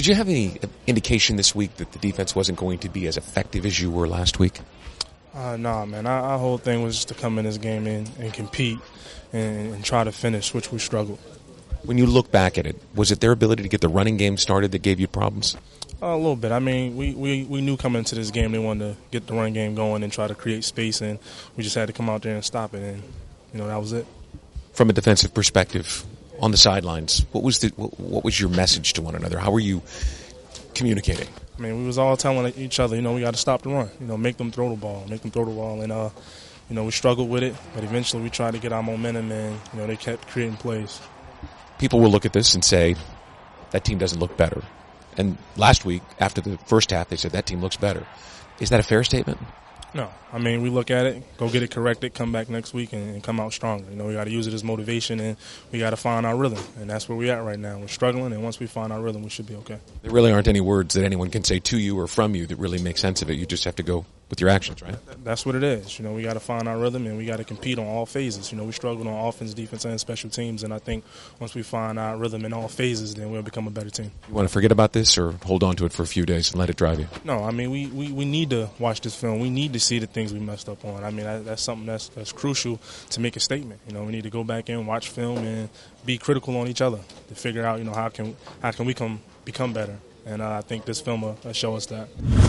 Did you have any indication this week that the defense wasn't going to be as effective as you were last week? Nah, man. Our whole thing was just to come in this game and compete and try to finish, which we struggled. When you look back at it, was it their ability to get the running game started that gave you problems? A little bit. I mean, we knew coming into this game they wanted to get the run game going and try to create space, and we just had to come out there and stop it, and that was it. From a defensive perspective, on the sidelines, what was your message to one another? How were you communicating? I mean, we was all telling each other, we got to stop the run. Make them throw the ball, and we struggled with it, but eventually we tried to get our momentum, and they kept creating plays. People will look at this and say, that team doesn't look better. And last week, after the first half, they said that team looks better. Is that a fair statement? No. I mean, we look at it, go get it corrected, come back next week, and come out stronger. We got to use it as motivation, and we got to find our rhythm. And that's where we're at right now. We're struggling, and once we find our rhythm, we should be okay. There really aren't any words that anyone can say to you or from you that really make sense of it. You just have to go with your actions, right? That's what it is. We got to find our rhythm, and we got to compete on all phases. We struggled on offense, defense, and special teams, and I think once we find our rhythm in all phases, then we'll become a better team. You want to forget about this or hold on to it for a few days and let it drive you? No, I mean, we need to watch this film. We need to see the things we messed up on. I mean, that's something that's crucial to make a statement. We need to go back in, watch film, and be critical on each other to figure out, how can we become better. And I think this film will show us that.